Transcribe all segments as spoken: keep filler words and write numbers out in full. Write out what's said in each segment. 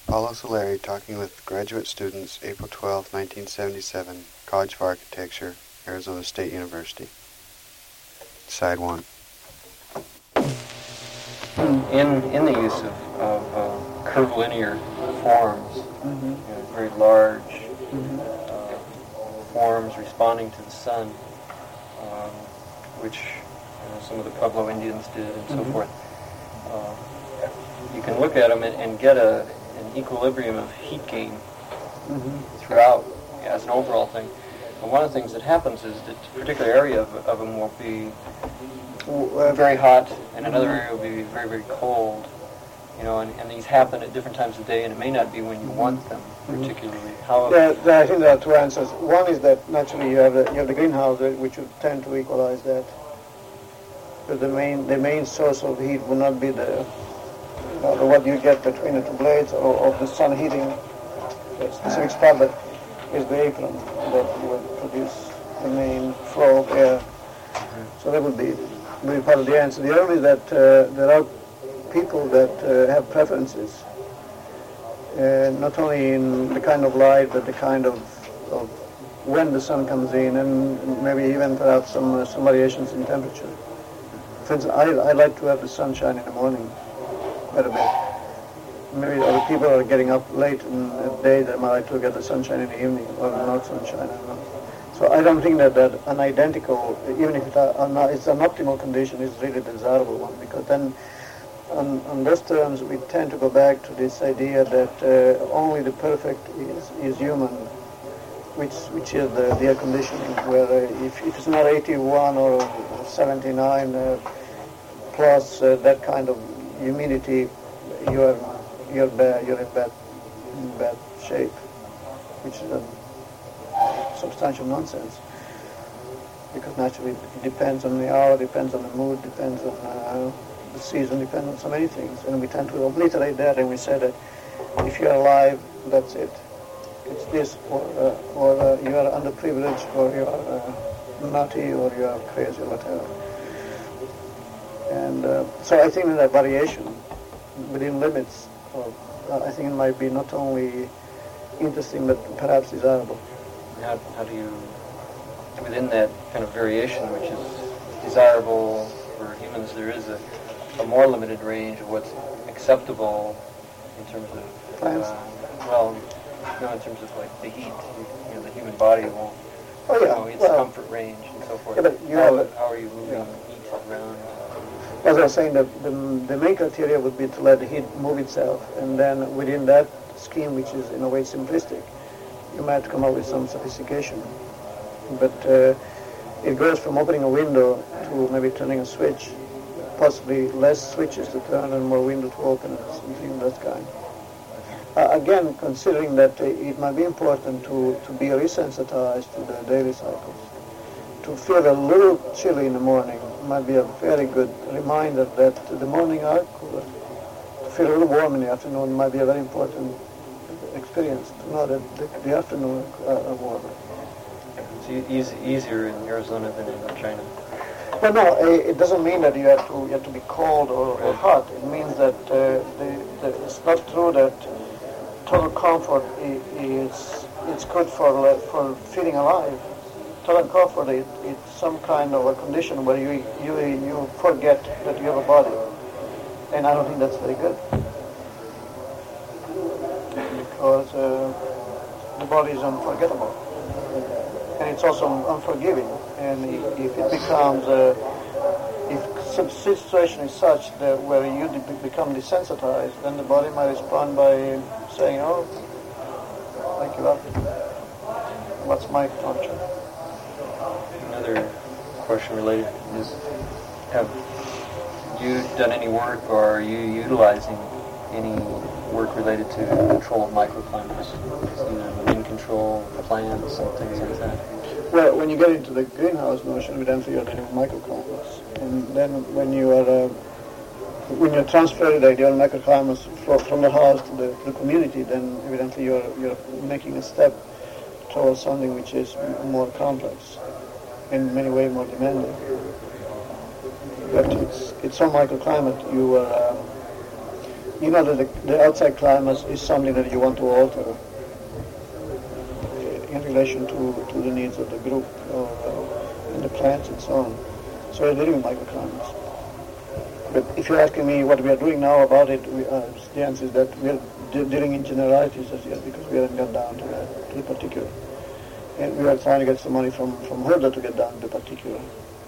Paulo Soleri talking with graduate students, April twelfth, nineteen seventy-seven, College of Architecture, Arizona State University. Side one. In in the use of, of uh, curvilinear forms, Mm-hmm. you know, very large Mm-hmm. uh, forms responding to the sun, um, which you know, some of the Pueblo Indians did and so Mm-hmm. forth. Uh, you can look at them and, and get a an equilibrium of heat gain Mm-hmm. throughout as an overall thing. But one of the things that happens is that a particular area of, of them will be Uh, very hot, and another area will be very, very cold. You know, and, and these happen at different times of day, and it may not be when you want them particularly. How There, there, I think there are two answers. One is that naturally you have the, you have the greenhouse, uh, which would tend to equalize that. But the main the main source of heat would not be the uh, the what you get between the two blades or of the sun heating the specific spot, but is the apron that would produce the main flow of air. So that would be, would be part of the answer. The other is that uh, there are people that uh, have preferences, uh, not only in the kind of light, but the kind of, of when the sun comes in, and maybe even perhaps some uh, some variations in temperature. For instance, I, I like to have the sunshine in the morning quite a bit. Maybe other people are getting up late in the day that might like to get the sunshine in the evening, or not sunshine, I don't know. So I don't think that, that an identical, even if it are not, it's an optimal condition, is really the desirable one, because then on, on those terms we tend to go back to this idea that uh, only the perfect is, is human, which which is the, the air conditioning, where uh, if, if it's not eighty-one or seventy-nine uh, plus uh, that kind of humidity, you're you're bad, you're in bad in bad shape, which is a substantial nonsense, because naturally it depends on the hour, depends on the mood, depends on uh, the season, depends on so many things, and we tend to obliterate that, and we say that if you're alive, that's it. It's this, or, uh, or uh, you are underprivileged, or you are uh, nutty, or you are crazy, or whatever. And uh, so I think that, that variation within limits, of, uh, I think it might be not only interesting, but perhaps desirable. how, how do you, within that kind of variation, which is desirable for humans, there is a, a more limited range of what's acceptable in terms of, Plants? uh, well, no, in terms of like the heat, you know, the human body won't, Oh you yeah, know, its well, comfort range and so forth. Yeah, but you how, have a- how are you moving yeah. heat around? as I was saying, the, the, the main criteria would be to let the heat move itself, and then within that scheme, which is in a way simplistic, you might come up with some sophistication. But uh, it goes from opening a window to maybe turning a switch, possibly less switches to turn and more window to open, and something of that kind. Uh, again, considering that uh, it might be important to, to be resensitized to the daily cycles. To feel a little chilly in the morning might be a very good reminder that the morning are cooler. To feel a little warm in the afternoon might be a very important experience, to know that the, the afternoon are warmer. It's e- easy, easier in Arizona than in China. No, no, uh, it doesn't mean that you have to you have to be cold or, or hot. It means that uh, the, the, it's not true that total comfort i- is it's good for uh, for feeling alive. Total comfort is it's some kind of a condition where you you you forget that you have a body, and I don't think that's very good, because uh, the body is unforgettable, and it's also unforgiving. And i- if it becomes uh, if some situation is such that where you de- become desensitized, then the body might respond by saying, "Oh, I give up. What's my torture?" Another question related is, have you done any work, or are you utilizing any work related to control of microclimates, either wind control, plants, and things like that? Well, when you get into the greenhouse notion, evidently you're dealing with microclimates, and then when you are uh, when you're transferring the ideal microclimates fro- from the house to the, to the community, then evidently you're you're making a step towards something which is m- more complex, in many ways more demanding. But it's it's some microclimate you are uh, you know that the, the outside climate is something that you want to alter uh, in relation to, to the needs of the group or uh, and the plants and so on. So we're dealing with microclimates. But if you're asking me what we are doing now about it, we, uh, the answer is that we are de- dealing in generalities as yet because we haven't got down to, that, to the particular. And we are trying to get some money from, from Herder to get down to the particular.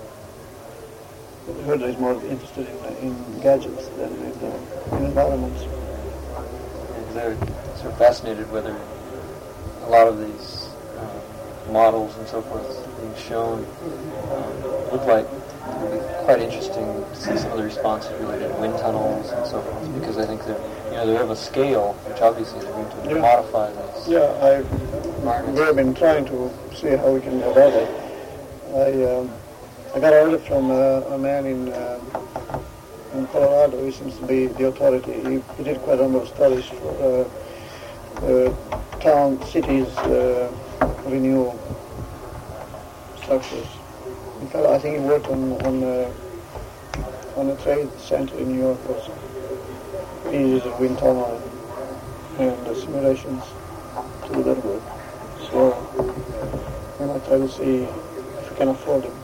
Herder is more interested in, uh, in gadgets than in, uh, in environments. Yeah, they're sort of fascinated whether a lot of these uh, models and so forth being shown um, look like it would be quite interesting to see some of the responses related to wind tunnels and so forth, because I think they're, you know, they're of a scale which obviously they're going to Yeah. modify this. Yeah, I, we have been trying to see how we can go about it. I, um, I got a order from uh, a man in, uh, in Colorado. He seems to be the authority. He, he did quite a number of studies for uh, uh, town, cities, uh, renewal structures. In fact, I think he worked on on, uh, on a trade center in New York also. He uses a wind tunnel and, and the simulations to do that work. So we might try to see if we can afford them.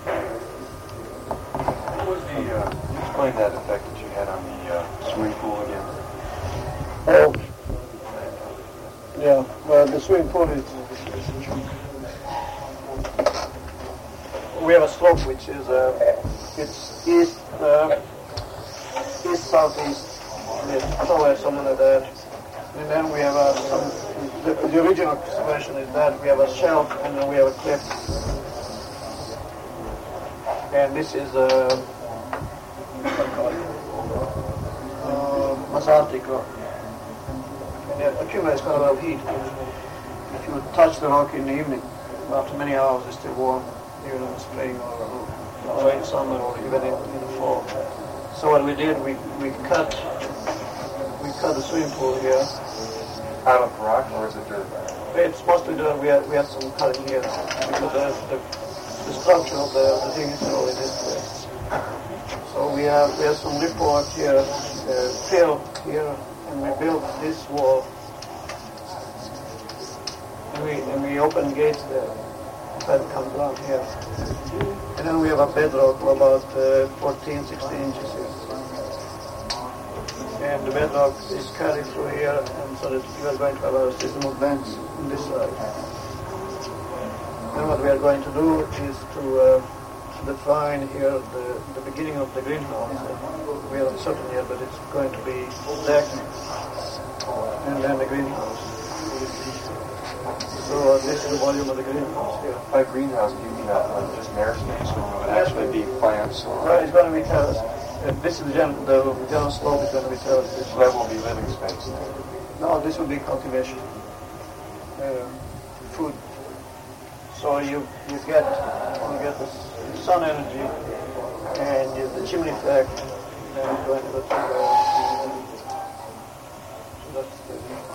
What was the, uh, explain that effect that you had on the uh, swimming pool again? Oh, yeah, well, the swimming pool is, we have a slope which is, uh, it's east, uh, east, southeast, somewhere, something like that. And then we have a, some, the, the original version is that we have a shelf and then we have a cliff. And this is a, what do you call it? Uh, basaltic rock. And it accumulates quite a lot of heat. If you touch the rock in the evening, after many hours it's still warm, even in the spring or, or in summer or even in, in the fall. So what we did, we, we cut we cut the swimming pool here. Out of rock, or is it dirt? It's mostly dirt. We had we had some cutting here because the the, the structure of the, the thing is really this way. So we have we have some report here, uh, fill here, and we built this wall. And we and we open gates there. That comes down here. And then we have a bedrock of about uh, fourteen, sixteen inches here. And the bedrock is carried through here, and so that you are going to have a system of vents on this side. And what we are going to do is to, uh, to define here the, the beginning of the greenhouse. We are uncertain yet, but it's going to be deck and then the greenhouse. So uh, this is the volume of the greenhouse here. By greenhouse, do you mean uh, like just air space, or will it actually be plants? Or Right, it's going to be terrace. Uh, this is the general, the general slope is going to be terrace. so that will be living space. No, this will be cultivation, uh, food. So you you get you get the sun energy and you, the chimney effect, and then you're going to go to the, so that's the,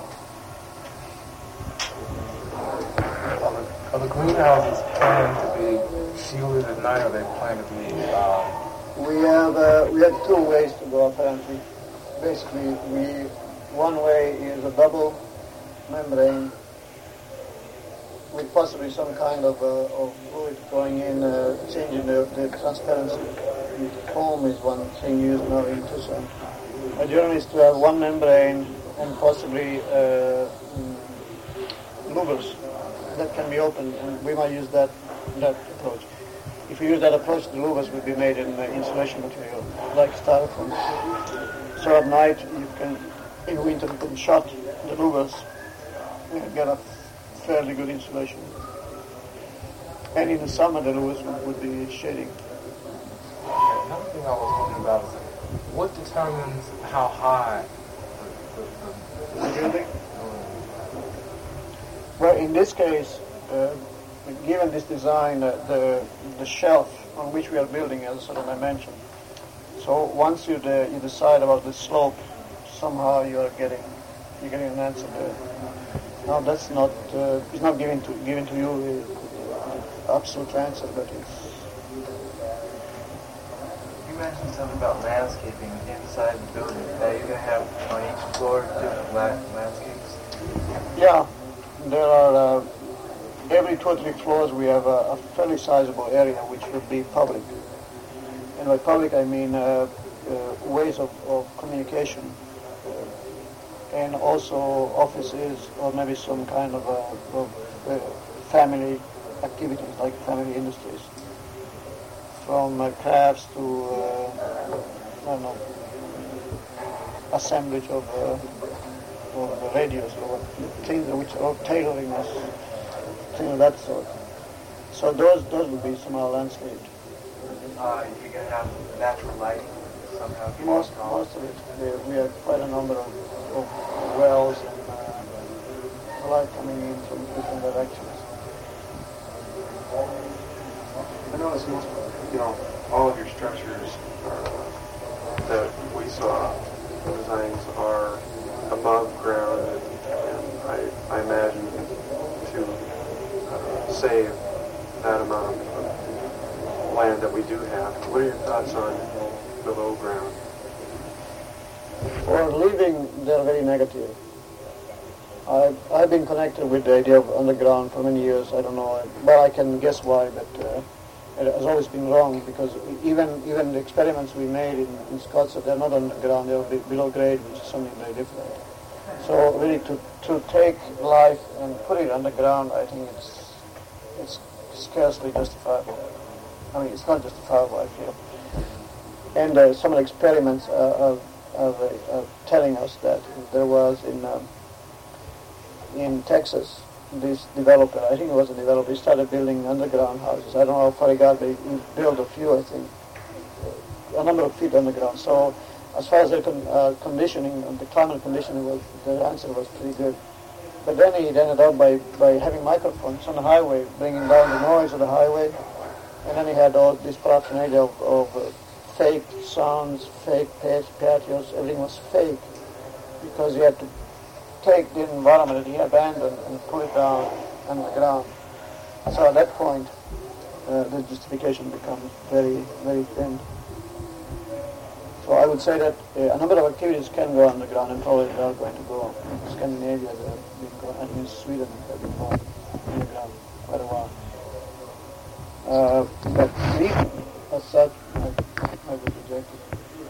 Are the greenhouses planned to be shielded at night, or they plan to be? Um, we have uh, we have two ways to go apparently. Basically, we one way is a double membrane with possibly some kind of, uh, of fluid going in, uh, changing the, the transparency. Foam is one thing used now in Tucson. The generally is to have one membrane and possibly uh, mm, louvers that can be opened, and we might use that that approach. If we use that approach, the louvers would be made in uh, insulation material, like styrofoam. So at night, you can, in winter, you can shut the louvers and get a fairly good insulation. And in the summer, the louvers would, would be shading. Another thing I was wondering about is what determines how high the, the, the, The building? Well, in this case, uh, given this design, uh, the the shelf on which we are building has a certain dimension. So once you de- you decide about the slope, somehow you are getting you're getting an answer there. Now that's not uh, it's not given to given to you the absolute answer, but it's. You mentioned something about landscaping inside the building. Now you're going to have explore different la- landscapes? Yeah, there are, uh, every two or three floors we have a, a fairly sizable area which would be public. And by public I mean uh, uh, ways of, of communication, uh, and also offices or maybe some kind of, uh, of uh, family activities like family industries. From uh, crafts to, uh, I don't know, assemblage of, uh, of the radios or things which are tailoring us, things of that sort. So those those would be somehow landscaped. Uh, you're going to have natural lighting somehow? Most most of it. There, we have quite a number of, of wells and uh, light coming in from different directions. I noticed most, you know, all of your structures uh, that we saw, the designs are above ground, and, and I, I imagine to uh, save that amount of land that we do have. What are your thoughts on below ground? For living, they're very negative. I've, I've been connected with the idea of underground for many years. I don't know, well, I can guess why, but uh, it has always been wrong, because even even the experiments we made in, in Scottsdale, they're not underground, they're be- below grade, which is something very different. So really to, to take life and put it underground, I think it's it's scarcely justifiable. I mean, it's not justifiable, I feel. And uh, some of the experiments are, are, are, are telling us that there was in um, in Texas, this developer, I think it was a developer, he started building underground houses. I don't know how far he got, but he built a few, I think, a number of feet underground. So as far as the con- uh, conditioning, the climate conditioning, was, the answer was pretty good. But then he ended up by, by having microphones on the highway, bringing down the noise of the highway. And then he had all this paraphernalia of, of uh, fake sounds, fake patios, everything was fake, because he had to take the environment that he abandoned and put it down on the ground. So at that point, uh, the justification becomes very, very thin. So I would say that uh, a number of activities can go underground, and probably they are going to go. In Scandinavia, they have been going, and in Sweden, they have been going underground quite a while. Uh, but living as such, I, I would reject it.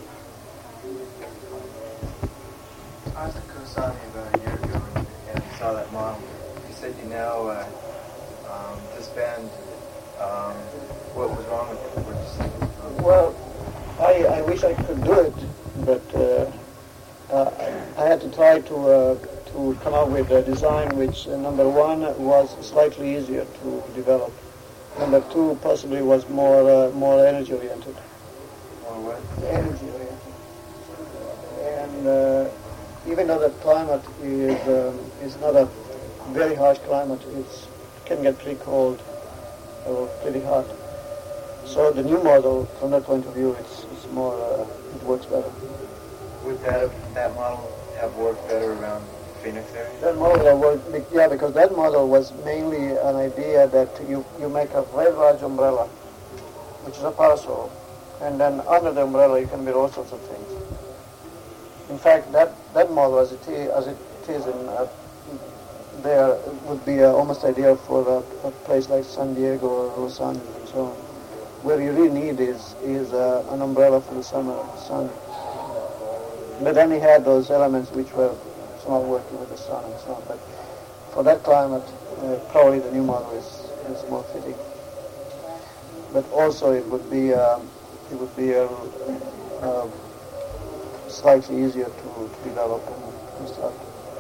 I was at Kusami about a year ago and, and saw that model. You said you now uh, um, disband. Um, what was wrong with it? What you said? Well, I, I wish I could do it, but uh, uh, I had to try to uh, to come up with a design which, uh, number one, was slightly easier to develop. Number two, possibly was more uh, more energy oriented. Or what? Energy oriented. And uh, even though the climate is um, is not a very harsh climate, it can get pretty cold or pretty hot. So the new model, from that point of view, it's, it's more, uh, it works better. Would that that model have worked better around Phoenix area? That model that worked, yeah, because that model was mainly an idea that you, you make a very large umbrella, which is a parasol, and then under the umbrella you can build all sorts of things. In fact, that, that model, as it is, as it is in uh, there, would be uh, almost ideal for a, a place like San Diego or Los Angeles and so on. Where you really need is is uh, an umbrella for the summer sun. But then he had those elements which were somehow working with the sun and so on. But for that climate, uh, probably the new model is, is more fitting. But also it would be um, it would be a, uh, slightly easier to, to develop and construct.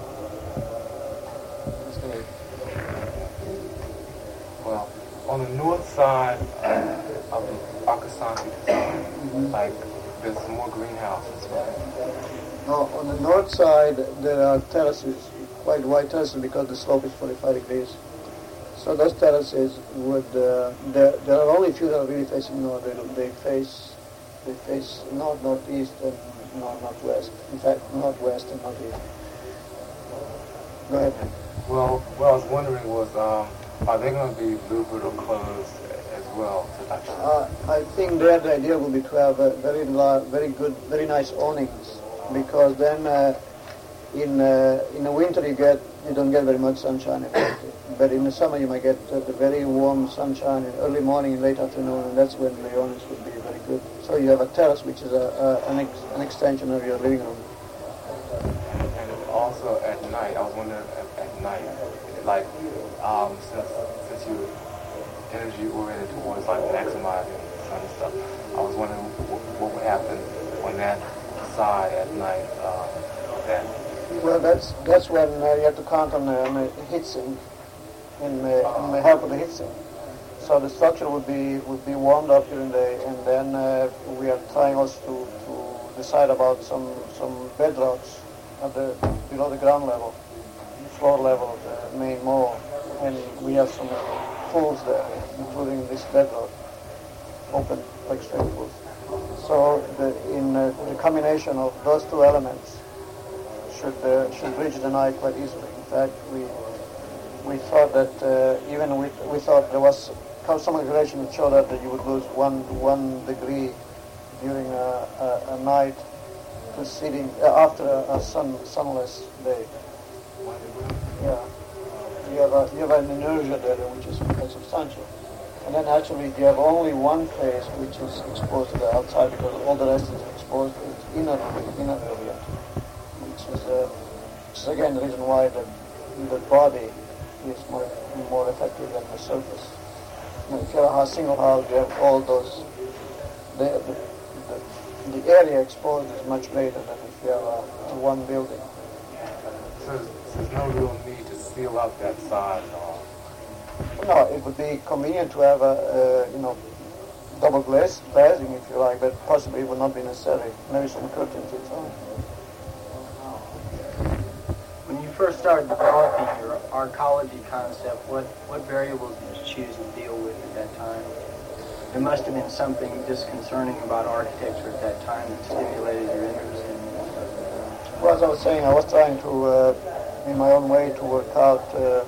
Well, on the north side of the Akasanti design, mm-hmm. like there's some more greenhouses, right? Now, on the north side, there are terraces, quite wide terraces, because the slope is forty-five degrees. So those terraces would, uh, there, there are only a few that are really facing north. They, they face, they face north, northeast, and north, northwest. In fact, northwest and northeast. Go ahead. Well, what I was wondering was, um, are they going to be louvered or closed as well? To actually... uh, I think there the idea will be to have a very, large, very good, very nice awnings, because then uh, in uh, in the winter you get you don't get very much sunshine, effectively. But in the summer you might get uh, the very warm sunshine in early morning and late afternoon, and that's when the awnings would be very good. So you have a terrace, which is a, a an, ex, an extension of your living room. And also at night, I was wondering at, at night, like um, since since you energy oriented towards like maximizing sun and stuff, I was wondering what, what would happen on that side at night. Uh, that Well, that's that's when uh, you have to count on the, on the heat sink, in the, in the help of the heat sink. So the structure would be would be warmed up during the day, and then uh, we are trying also to, to decide about some some bedrocks at the below the ground level, floor level of the main mall, and we have some pools there, including this bedrock, open like straight pools. So the, in uh, the combination of those two elements should uh, should bridge the night quite easily. In fact, we we thought that uh, even we we thought there was some calculation that showed that you would lose one one degree during a, a, a night preceding uh, after a, a sun sunless day. Yeah, you have a, you have an inertia there which is quite substantial. And then actually you have only one place which is exposed to the outside because all the rest is exposed to its inner, inner area, which is, uh, which is again the reason why the, the body is more more effective than the surface. Now, if you have a single house, you have all those, the, the, the, the area exposed is much greater than if you have a, a one building. So there's no real need to seal up that side at all. No, it would be convenient to have a, uh, you know, double glaze, glazing if you like, but possibly it would not be necessary. Maybe some curtains and so on. When you first started developing your arcology concept, what, what variables did you choose to deal with at that time? There must have been something disconcerting about architecture at that time that stimulated your interest in it. Well, as I was saying, I was trying to, uh, in my own way, to work out uh,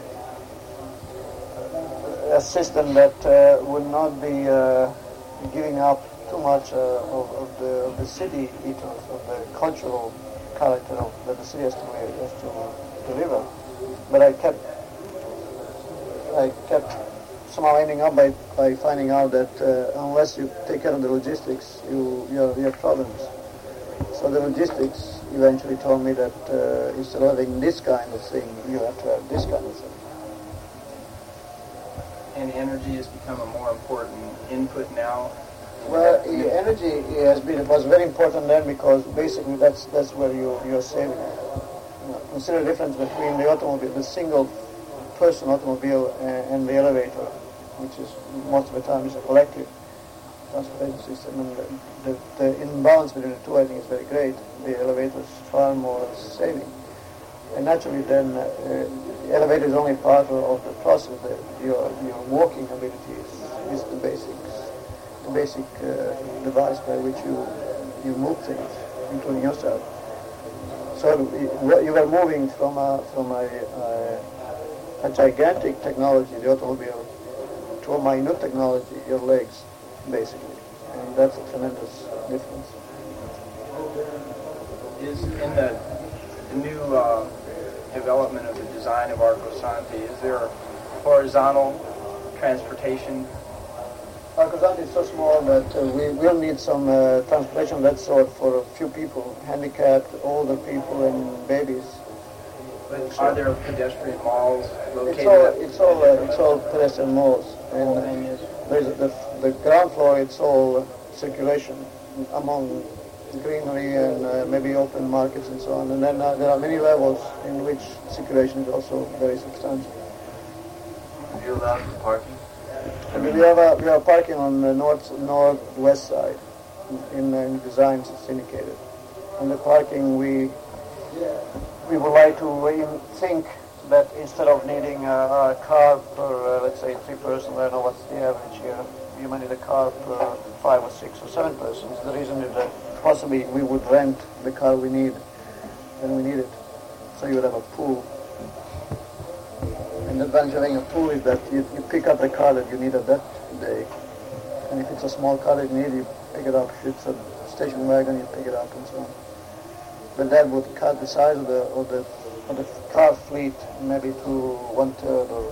a system that uh, would not be uh, giving up too much uh, of, of, the, of the city ethos, of the cultural character of, that the city has to, has to deliver. But I kept, I kept somehow ending up by, by finding out that uh, unless you take care of the logistics, you, you, have, you have problems. So the logistics eventually told me that uh, instead of having this kind of thing, you have to have this kind of thing. And energy has become a more important input now? Well, energy has been was very important then because basically that's that's where you you're saving. You know, consider the difference between the automobile, the single person automobile, and, and the elevator, which is most of the time is a collective transportation system. And the, the, the imbalance between the two, I think, is very great. The elevator is far more saving. And naturally, then, uh, the elevator is only part of, of the process. The, your your walking ability is, is the basics, the basic uh, device by which you you move things, including yourself. So you were moving from a from a, a, a gigantic technology, the automobile, to a minute technology, your legs, basically, and that's a tremendous difference. Is in the the new uh, development of the design of Arco Santi, is there a horizontal transportation? Arco Santi is so small that uh, we will need some uh, transportation of that sort for a few people, handicapped, older people, and babies. But are there pedestrian malls located? It's all at, it's all uh, it's all pedestrian malls, and uh, there's the the ground floor. It's all circulation among greenery and uh, maybe open markets and so on. And then uh, there are many levels in which circulation is also very substantial. Are you allowed parking? And we have a, we have parking on the north northwest side. In, in designs it's indicated. And the parking we we would like to uh, think that instead of needing a, a car per uh, let's say three persons, I don't know what's the average here. You might need a car per five or six or seven persons. The reason is that possibly we would rent the car we need when we need it. So you would have a pool. And the advantage of having a pool is that you, you pick up the car that you need at that day. And if it's a small car that you need, you pick it up. If it's a station wagon, you pick it up and so on. but that would cut the size of the of the of the car fleet maybe to one third or.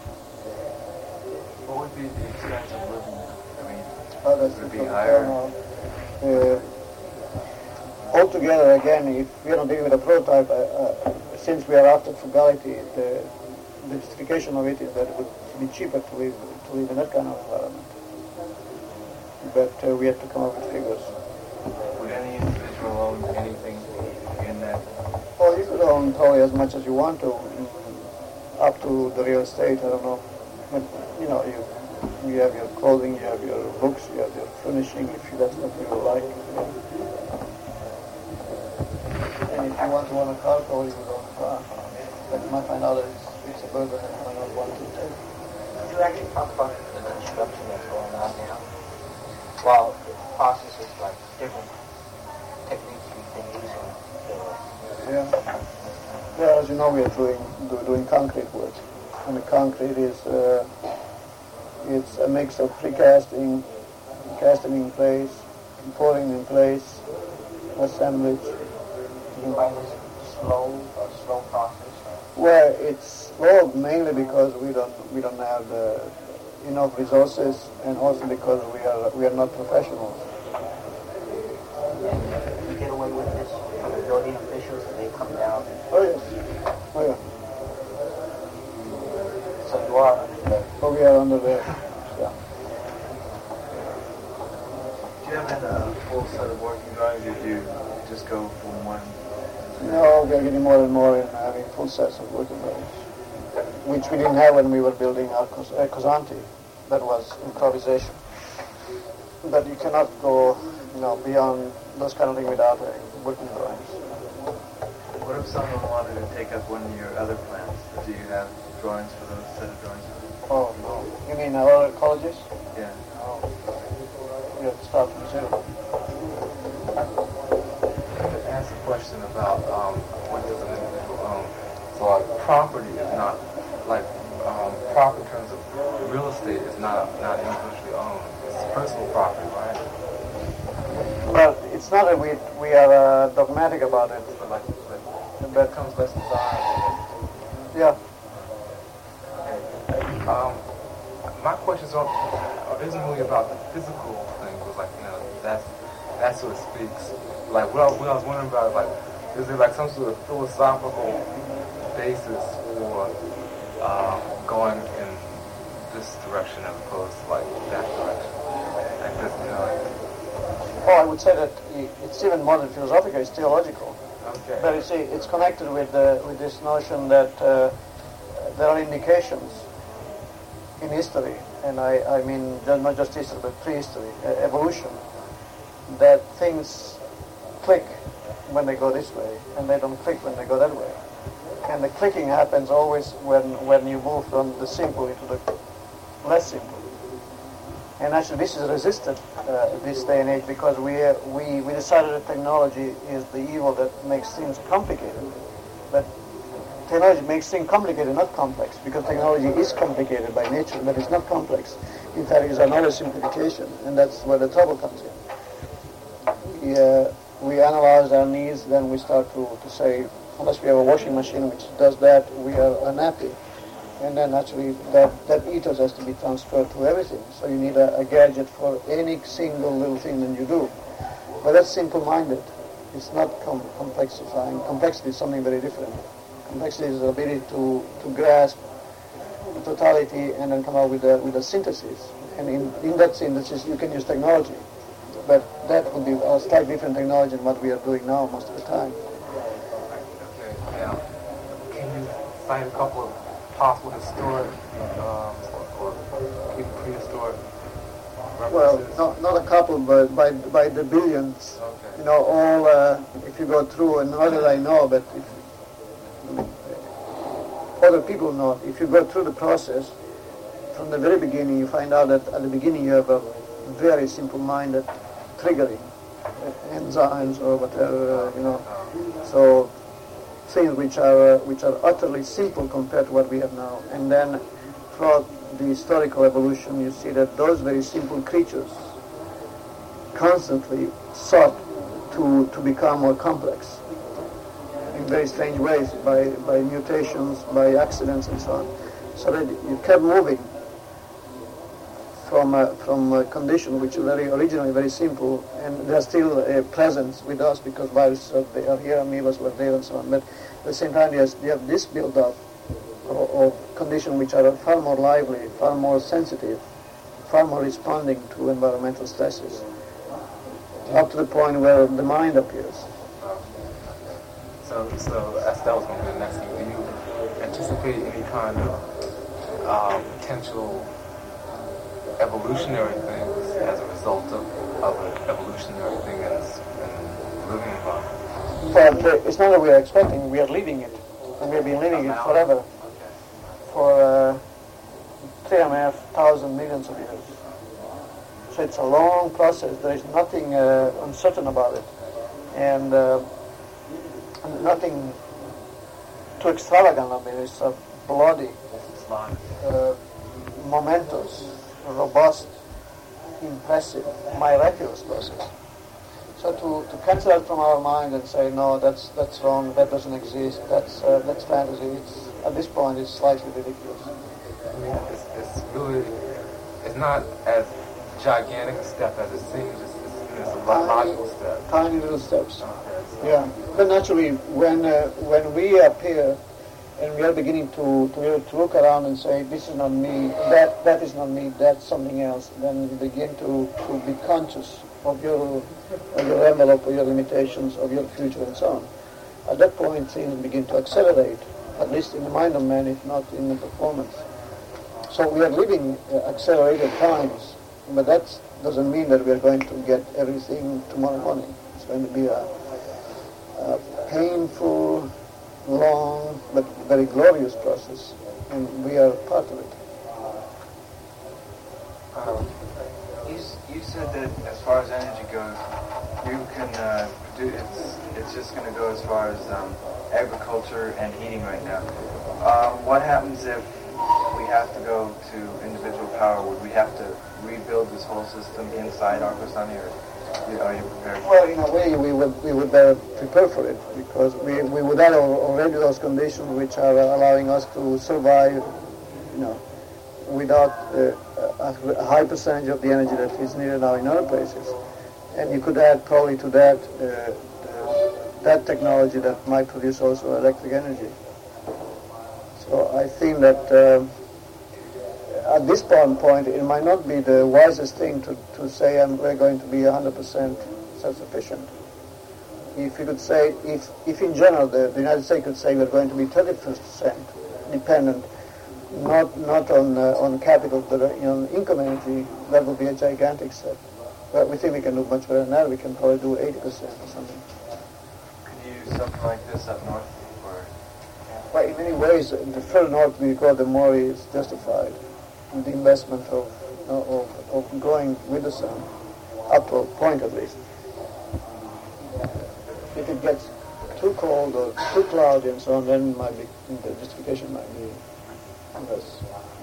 What would be the expense of living there? I mean, Oh, that's would it be different. higher? Uh, altogether, again, if we are not dealing with a prototype, uh, uh, since we are after frugality, the, the justification of it is that it would be cheaper to live to live in that kind of environment. But uh, we have to come up with figures. Would any individual own anything in that? Well, you could own probably as much as you want to, mm, up to the real estate. I don't know, but you know, you you have your clothing, you have your books, you have your furnishing, if you, that's what you like. Yeah. And if you want to own a car, probably you would own a car. But you might find out that it's, it's a burden that you might not want to take. Could you actually talk about the construction that's going on now? Well, the processes, like different techniques we've been using. Yeah. Yeah, as you know, we are doing do, doing concrete work, and the concrete is uh, it's a mix of precasting, casting in place, pouring in place, assemblage. Do you find this slow, a slow process? Well, it's slow mainly because we don't we don't have the enough resources, and also because we are we are not professionals. And you get away with this from the building officials, and they come down. Oh yes, oh yeah. So you are under the. So we are under the yeah. Do you have a full set of working drawings, or do you just go from one? No, we are getting more and more in having full sets of working drawings, which we didn't have when we were building our Cos- uh, Cosanti. That was improvisation. But you cannot go, you know, beyond those kind of things without uh, working drawings. What if someone wanted to take up one of your other plans? Do you have drawings for those set of drawings? Oh no! You mean our colleges? Yeah. No. We have to start from zero. To ask a question about um, what does an individual own? So like property is not like um, property in terms of real estate is not not individually owned. It's personal property, right? Well, it's not that we we are uh, dogmatic about it. But like, but But it comes less desirable. yeah. Um, my questions are isn't really about the physical thing, but like you know that's that's what it speaks. Like what I, what I was wondering about, like, is there like some sort of philosophical basis for um, going in this direction as opposed to like that direction? Like this, you know. Like, Oh, I would say that i- it's even more than philosophical; it's theological. okay. But you see, it's connected with the, with this notion that uh, there are indications in history, and I, I mean not just history but prehistory, uh, evolution, that things click when they go this way, and they don't click when they go that way. And the clicking happens always when when you move from the simple into the less simple. And actually, this is resisted uh, this day and age because we uh, we we decided that technology is the evil that makes things complicated. But technology makes things complicated, not complex, because technology is complicated by nature, but it's not complex. In fact, it's another simplification, and that's where the trouble comes in. We, uh, we analyze our needs, then we start to, to say, unless we have a washing machine which does that, we are unhappy. And then actually that, that ethos has to be transferred to everything. So you need a, a gadget for any single little thing that you do. But that's simple-minded. It's not com- complexifying. Complexity is something very different. Complexity is the ability to, to grasp the totality and then come out with a, with a synthesis. And in, in that synthesis you can use technology. But that would be a slightly different technology than what we are doing now most of the time. Okay. Now, can you cite a couple of possible historic um, or, or even prehistoric references? Well, not, not a couple, but by by the billions. Okay. You know, all, uh, if you go through, and not that I know, but if other people know, if you go through the process, from the very beginning, you find out that at the beginning you have a very simple-minded triggering, uh, enzymes or whatever, uh, you know. So things which are uh, which are utterly simple compared to what we have now. And then throughout the historical evolution, you see that those very simple creatures constantly sought to, to become more complex. in very strange ways, by, by mutations, by accidents and so on. So that you kept moving from a, from a condition which is very originally very simple, and they're still uh, present with us because viruses are, they are here, amoebas were there and so on. But at the same time, yes, you have this build-up of, of conditions which are far more lively, far more sensitive, far more responding to environmental stresses, up to the point where the mind appears. So, so that's, that was going to be the next thing. Do you anticipate any kind of um, potential evolutionary things as a result of, of an evolutionary thing in, in living environment? But uh, it's not that we are expecting, we are living it. And we have been living it forever. For uh, three and a half thousand millions of years. So it's a long process. There is nothing uh, uncertain about it. And uh, nothing too extravagant. I mean, it's a bloody, uh, momentous, robust, impressive, miraculous process. So to, to cancel that from our mind and say, no, that's that's wrong, that doesn't exist, that's uh, that's fantasy, it's, at this point it's slightly ridiculous. I mean, it's, it's really, it's not as gigantic a step as it seems. It's, it's, it's a tiny, logical step. Tiny little steps. Yeah, but naturally, when uh, when we appear and we are beginning to, to to look around and say, this is not me, that that is not me, that's something else, then you begin to, to be conscious of your of your envelope, of your limitations, of your future, and so on. At that point, things begin to accelerate, at least in the mind of man, if not in the performance. So we are living uh, accelerated times, but that doesn't mean that we are going to get everything tomorrow morning. It's going to be a, a painful, long, but very glorious process, and we are part of it. Um, you, you said that as far as energy goes, you can uh, do it's it's just going to go as far as um, agriculture and heating right now. Um, what happens if we have to go to individual power? Would we have to rebuild this whole system inside Arcosani, or are you prepared? Well, in a way, we would we would better prepare for it, because we we would have already those conditions which are allowing us to survive, you know, without uh, a, a high percentage of the energy that is needed now in other places. And you could add probably to that uh, the, that technology that might produce also electric energy. So I think that uh, at this point, it might not be the wisest thing to, to say um, we're going to be one hundred percent self-sufficient. If you could say, if, if in general the, the United States could say we're going to be thirty percent dependent, not not on uh, on capital, but uh, on income energy, that would be a gigantic step. But we think we can do much better than that. We can probably do eighty percent or something. Could you use something like this up north? Well, in many ways, the further north we go, the more is justified. The investment of, of, of going with the sun, up to a point at least. If it gets too cold or too cloudy and so on, then it might be, the justification might be less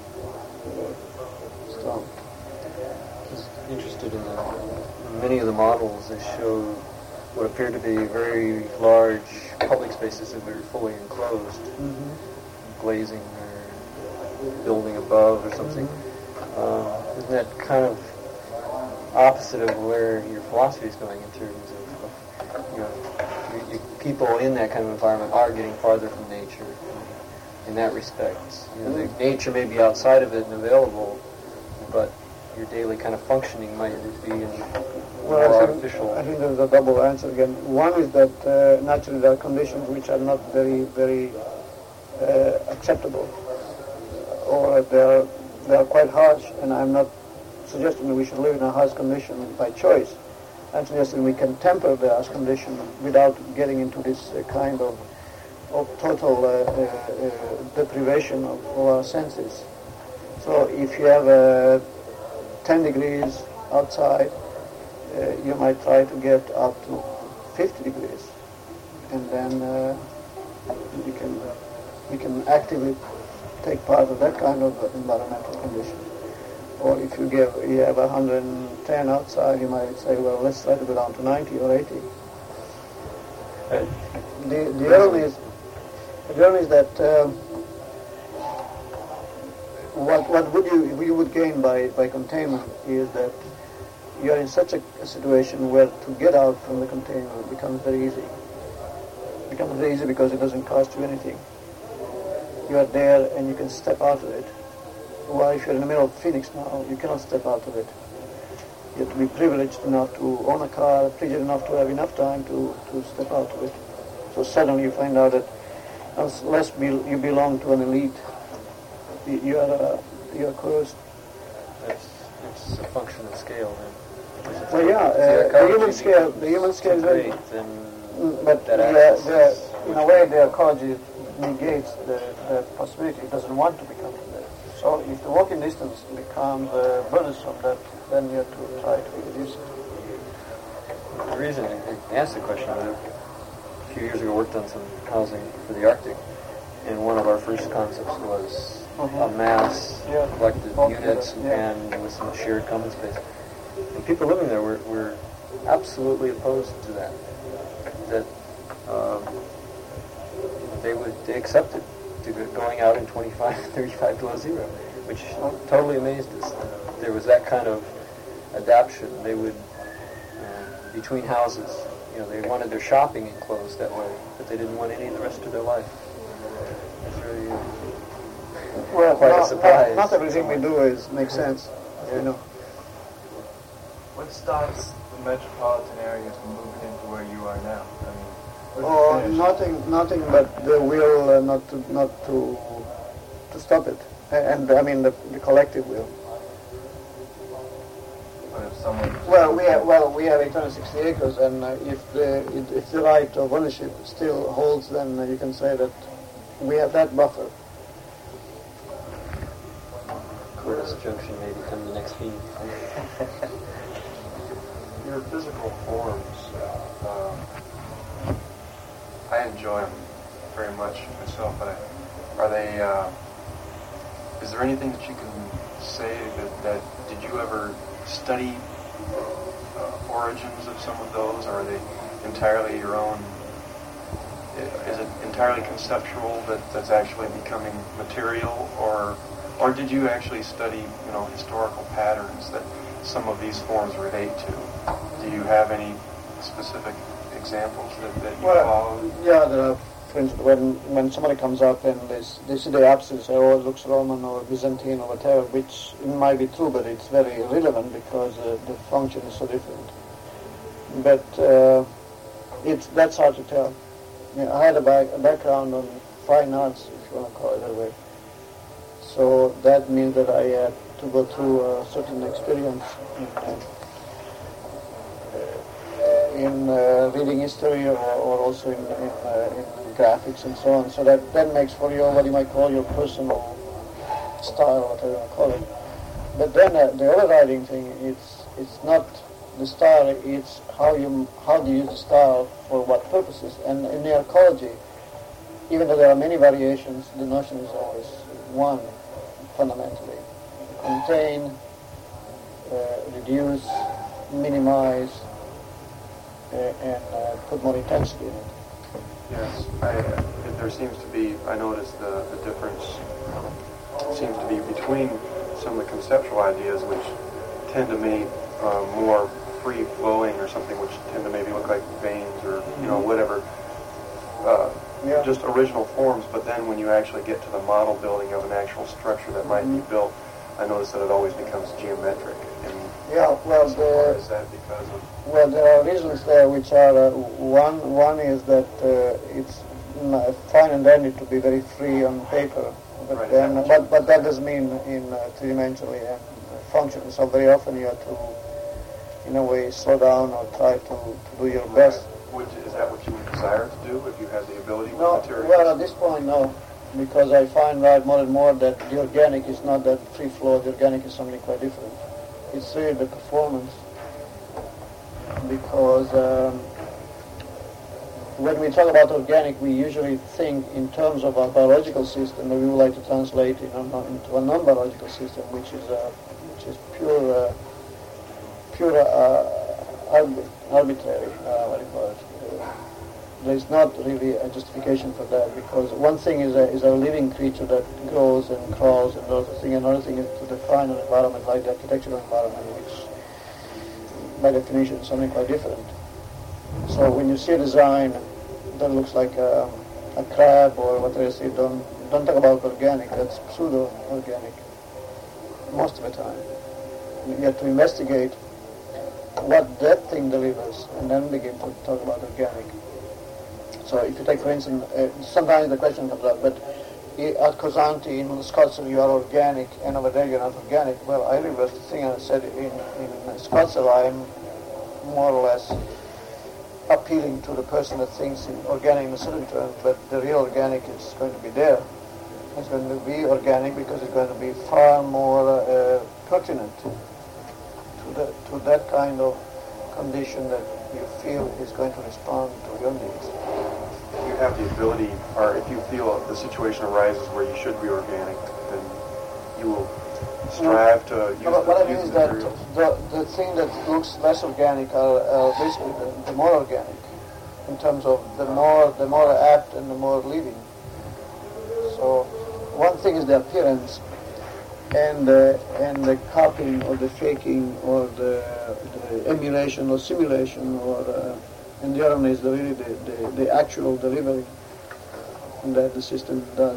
uh, strong. I was interested in the, many of the models that show what appeared to be very large public spaces that were fully enclosed, mm-hmm. glazing or building above or something. Mm-hmm. Uh, isn't that kind of opposite of where your philosophy is going in terms of, you know, you, you, people in that kind of environment are getting farther from nature in that respect. You know, the nature may be outside of it and available, but your daily kind of functioning might be in well, more I think, artificial. I think there's a double answer again. One is that uh, naturally there are conditions which are not very, very uh, acceptable, or they are they are quite harsh. And I'm not suggesting that we should live in a harsh condition by choice. I'm suggesting we can temper the harsh condition without getting into this uh, kind of of total uh, uh, uh, deprivation of, of our senses. So if you have uh, ten degrees outside, uh, you might try to get up to fifty degrees, and then uh, you can you can actively take part of that kind of environmental condition. Or if you give you have one hundred ten outside, you might say, well, let's try to go down to ninety or eighty. Uh, the the irony is the irony is that um, what what would you you would gain by by containment is that you are in such a, a situation where to get out from the containment becomes very easy. It becomes very easy because it doesn't cost you anything. You are there and you can step out of it. While if you're in the middle of Phoenix now, you cannot step out of it. You have to be privileged enough to own a car, privileged enough to have enough time to, to step out of it. So suddenly you find out that unless be, you belong to an elite, you, you are uh, you are cursed. It's, it's a function of scale then. Well, yeah, uh, the human scale, the human scale is very, great, but that the, the, in a way the ecology negates the, the possibility. It doesn't want to become there. So if the walking distance becomes uh, burdensome, that then you have to try to reduce it. The reason I asked the question, I a few years ago worked on some housing for the Arctic, and one of our first concepts was Mm-hmm. a mass Yeah. collective All units together, yeah. and with some shared common space. And people living there were, were absolutely opposed to that. That um, they would they accepted to go, going out in twenty-five, thirty-five below zero, which totally amazed us. There was that kind of adaptation. They would uh, between houses, you know, they wanted their shopping enclosed that way, but they didn't want any of the rest of their life. It's really uh, Well, quite a not, surprise. not, not everything we do is makes sense, Yeah. you know. What stops the metropolitan areas from moving into where you are now? I mean, what's the Or finish? nothing, nothing but the will uh, not to not to to stop it, and, and I mean the, the collective will. But if someone Well, we have, well we have eight hundred sixty acres, and uh, if the if the right of ownership still holds, then uh, you can say that we have that buffer. Curtis Junction may become the next Phoenix. Your physical forms, uh, I enjoy them very much myself, but I, are they, uh, is there anything that you can say that, that did you ever study uh, origins of some of those, or are they entirely your own? Is it entirely conceptual that that's actually becoming material, or or did you actually study, you know, historical patterns that some of these forms relate to? Do you have any specific examples that, that you Well, follow? yeah, there are, for instance, when when somebody comes up and they, s- they see the apses, they say, oh, it looks Roman or Byzantine or whatever, which it might be true, but it's very irrelevant because uh, the function is so different. But uh, it's that's hard to tell. Yeah, I had a, back, a background on fine arts, if you want to call it that way. So that means that I had to go through a certain experience in, uh, in uh, reading history or, or also in, in, uh, in graphics and so on. So that, that makes for you what you might call your personal style, whatever you want to call it. But then uh, the overriding thing, it's it's not the style, it's how you how do you use the style for what purposes. And in the archaeology, even though there are many variations, the notion is always one, fundamentally. Contain, uh, reduce, minimize, uh, and uh, put more intensity in it. Yes, I, there seems to be, I noticed the, the difference seems to be between some of the conceptual ideas which tend to be uh, more free-flowing or something which tend to maybe look like veins or, you know, whatever, uh, Yeah. just original forms, but then when you actually get to the model building of an actual structure that might be built, I notice that it always becomes geometric. And Yeah, well, so far, the, is that because of... well, there are reasons there which are, uh, one one is that uh, it's mm, fine and dandy to be very free on paper, but Right, then, yeah. but, but that doesn't mean in uh, three-dimensionally and function. So very often you have to, in a way, slow down or try to, to do your best. Would, is that what you would desire to do if you had the ability with No, materials? well, at this point, no, because I find out more and more that the organic is not that free flow. The organic is something quite different. It's really the performance, because um, when we talk about organic, we usually think in terms of a biological system, and we would like to translate it into a non-biological system, which is uh, which is pure, uh, pure uh, arbi- arbitrary. Uh, what do you call it? Uh, there is not really a justification for that, because one thing is a, is a living creature that grows and crawls and does a thing, another thing is to define an environment like the architectural environment, which by definition is something quite different. So when you see a design that looks like a, a crab or whatever you see, don't, don't talk about organic, that's pseudo-organic most of the time. You have to investigate what that thing delivers and then begin to talk about organic. So if you take, for instance, uh, sometimes the question comes up, but at Cosanti in Scottsdale you are organic and over there you're not organic. Well, I reversed the thing and I said in, in Scottsdale I am more or less appealing to the person that thinks in organic in a certain terms, but the real organic is going to be there. It's going to be organic because it's going to be far more uh, pertinent to, the, to that kind of condition that you feel is going to respond to your needs. If you have the ability, or if you feel the situation arises where you should be organic, then you will strive to use no, the, what I mean use is the that materials. the, the thing that looks less organic are uh, basically the, the more organic, in terms of the more the more apt and the more living. So one thing is the appearance, and uh, and the copying or the faking or the, the emulation or simulation, or uh, and the other one is the really the, the, the actual delivery that the system does.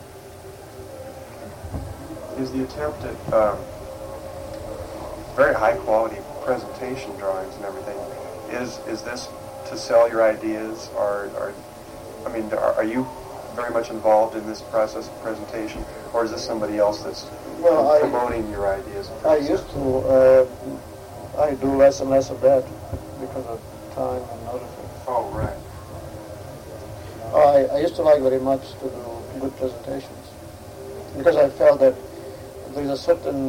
Is the attempt at um, very high quality presentation drawings and everything, is is this to sell your ideas, or, or I mean, are, are you very much involved in this process of presentation, or is this somebody else that's well, promoting I, your ideas? I used to, uh, I do less and less of that because of time and other things. Oh, right. I, I used to like very much to do good presentations, because I felt that there is a certain uh,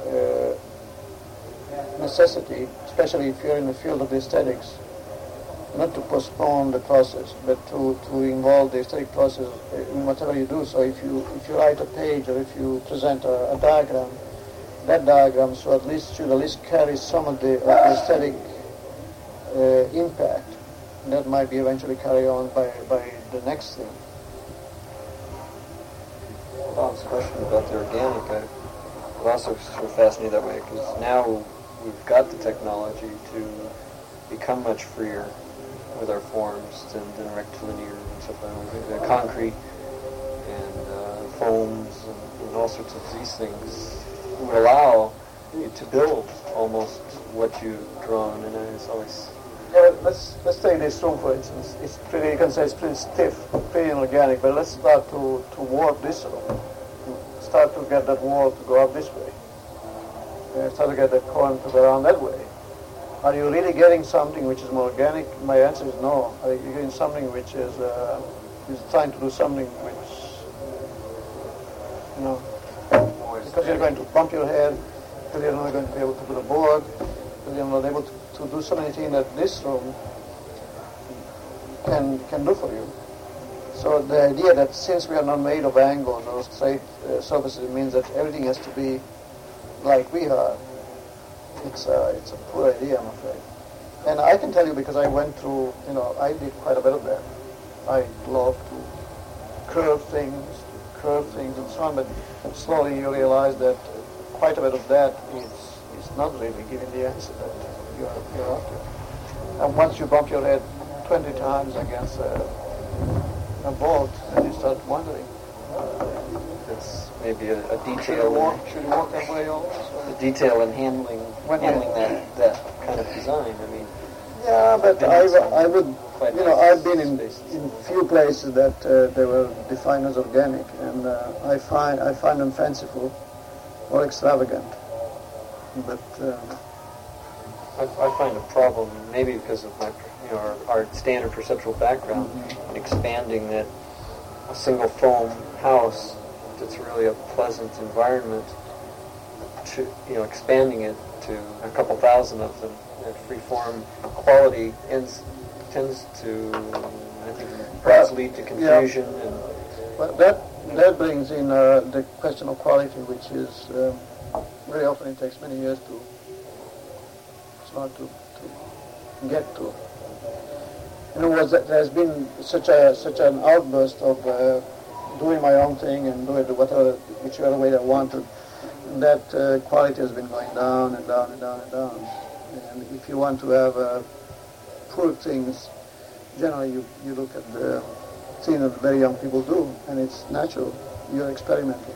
uh, necessity, especially if you're in the field of the aesthetics, not to postpone the process, but to, to involve the aesthetic process in whatever you do. So if you if you write a page, or if you present a, a diagram, that diagram so at least should at least carry some of the, of the aesthetic uh, impact that might be eventually carried on by, by the next thing. Bob's question about the organic, I I'm also sort of fascinated that way, because now we've got the technology to become much freer with our forms than, than rectilinear and stuff like that. Concrete and uh, foams and, and all sorts of these things would allow you to build almost what you've drawn, and it's always... Yeah, let's let's take this room for instance. It's pretty, you can say it's pretty stiff, pretty inorganic, but let's start to, to warp this room. Start to get that wall to go up this way. Uh, start to get that column to go around that way. Are you really getting something which is more organic? My answer is no. Are you getting something which is uh, is trying to do something which, you know, because you're going to bump your head, because you're not going to be able to put a board, because you're not able to, to do so many things that this room can can do for you. So the idea that since we are not made of angles or straight uh, surfaces, it means that everything has to be like we are. It's a, it's a poor idea, I'm afraid. And I can tell you because I went through, you know, I did quite a bit of that. I love to curve things, to curve things and so on, but slowly you realize that quite a bit of that is, is not really giving the answer that you're, you're after. And once you bump your head twenty times against a, a bolt, then you start wondering. It's maybe a, a Should detail. you walk, should you walk that way also? The detail in handling When handling you- that, that kind of design. I mean, Yeah, but been I, in some I would, quite you know, nice I've been in, spaces. in few places that uh, they were defined as organic, and uh, I find I find them fanciful or extravagant. But uh, I, I find a problem, maybe because of my, you know, our, our standard perceptual background, in expanding that a single foam house that's really a pleasant environment, to, you know, expanding it to a couple thousand of them, that free-form quality ends, tends to, I think, perhaps lead to confusion. Yeah. And but that that brings in uh, the question of quality, which is um, very often it takes many years to start to, to get to. you know, was that there has been such a such an outburst of uh, doing my own thing and doing it whatever, whichever way I wanted. That uh, quality has been going down and down and down and down. And if you want to have uh, poor things, generally you, you look at the things that very young people do, and it's natural. You're experimenting.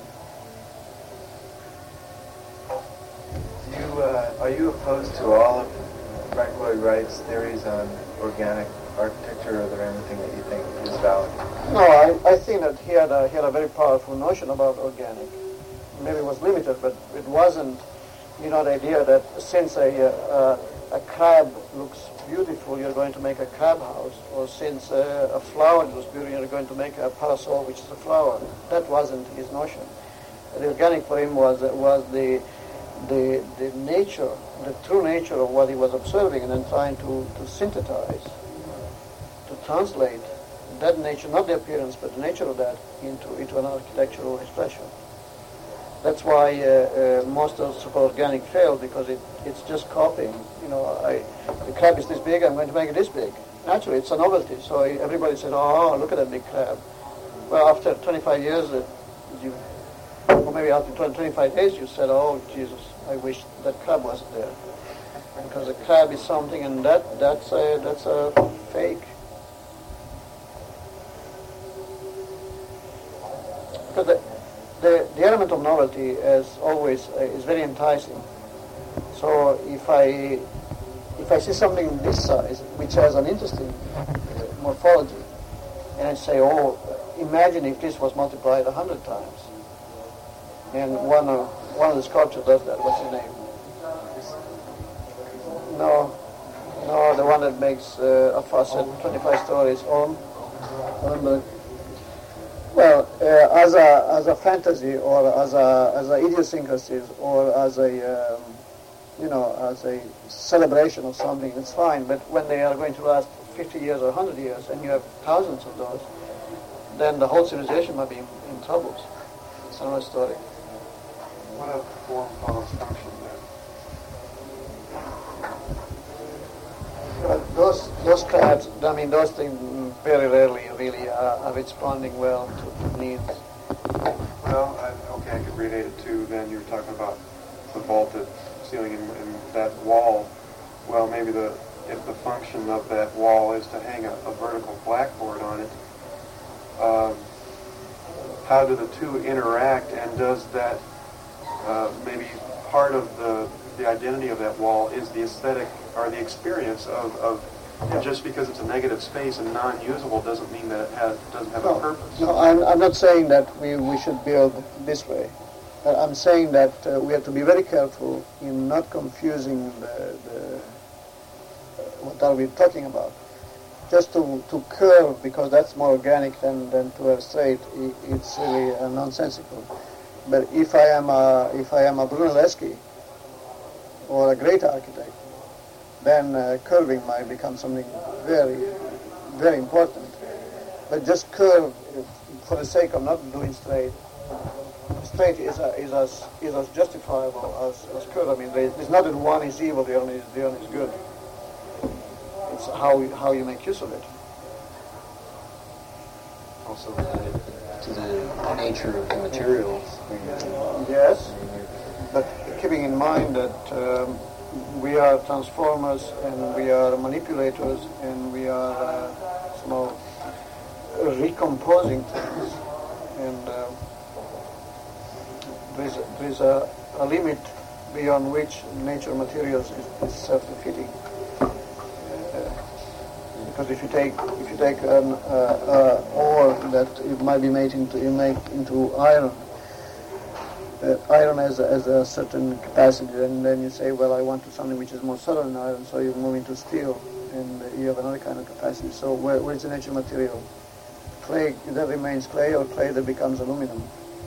Do you, uh, are you opposed to all of Frank Lloyd Wright's theories on organic architecture, or is there anything that you think is valid? No, I, I think that he had, a, he had a very powerful notion about organic. Maybe it was limited, but it wasn't, you know, the idea that since a, uh, a crab looks beautiful, you're going to make a crab house, or since uh, a flower looks beautiful, you're going to make a parasol, which is a flower. That wasn't his notion. The organic for him was was the the the nature, the true nature of what he was observing, and then trying to, to synthesize, to translate that nature, not the appearance, but the nature of that into into an architectural expression. That's why uh, uh, most of so-called organic fail, because it, it's just copying. You know, I, the crab is this big, I'm going to make it this big. Naturally, it's a novelty. So everybody said, oh, look at that big crab. Well, after twenty-five years, uh, you, or maybe after twenty-five days, you said, oh, Jesus, I wish that crab wasn't there. Because a crab is something, and that that's a, that's a fake. Because the, The, the element of novelty, as always, uh, is very enticing. So if I if I see something this size, which has an interesting uh, morphology, and I say, oh, imagine if this was multiplied a hundred times. And one of one of the sculptors does that. What's his name? No, no, the one that makes uh, a facet twenty-five stories on. Remember. Well, uh, as a as a fantasy, or as a as a idiosyncrasy, or as a um, you know as a celebration of something, it's fine. But when they are going to last fifty years or one hundred years, and you have thousands of those, then the whole civilization might be in, in troubles. It's another story. What if form follows function then? But those those crabs, I mean, those things very rarely really are, are responding well to needs. Well, I, okay, I could relate it to then you were talking about the vaulted ceiling and, and that wall. Well, maybe the if the function of that wall is to hang a, a vertical blackboard on it, um, how do the two interact, and does that uh, maybe part of the the identity of that wall is the aesthetic or the experience of, of and just because it's a negative space and non-usable doesn't mean that it has, doesn't have no, a purpose. No, I'm, I'm not saying that we, we should build this way. Uh, I'm saying that uh, we have to be very careful in not confusing the, the uh, what are we talking about. Just to, to curve, because that's more organic than, than to have straight, it, it's really uh, nonsensical. But if I am a, if I am a Brunelleschi or a great architect, then uh, curving might become something very, very important. But just curve for the sake of not doing straight. Straight is, a, is, as, is as justifiable as, as curve. I mean, it's not that one is evil, the other is, the other is good. It's how, how you make use of it. Also related to the nature of the materials. Yes, but keeping in mind that um, we are transformers and we are manipulators and we are uh, somehow recomposing things, and uh, there is, there is a, a limit beyond which nature materials is, is self-defeating. Uh, because if you take if you take an uh, uh, ore that it might be made into you make into iron. Uh, iron has a, has a certain capacity, and then you say, well, I want to something which is more subtle than iron, so you move into steel, and uh, you have another kind of capacity. So where, where is the natural material? Clay that remains clay, or clay that becomes aluminum?